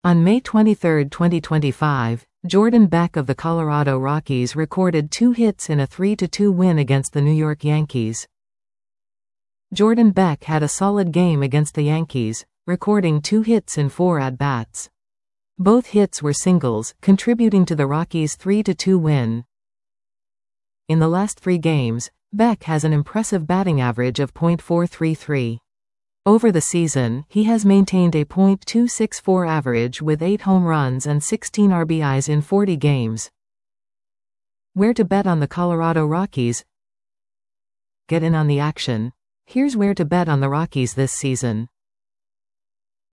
On May 23, 2025, Jordan Beck of the Colorado Rockies recorded 2 hits in a 3-2 win against the New York Yankees. Jordan Beck had a solid game against the Yankees, recording 2 hits in 4 at-bats. Both hits were singles, contributing to the Rockies' 3-2 win. In the last 3 games, Beck has an impressive batting average of .433. Over the season, he has maintained a .264 average with 8 home runs and 16 RBIs in 40 games. Where to bet on the Colorado Rockies? Get in on the action. Here's where to bet on the Rockies this season.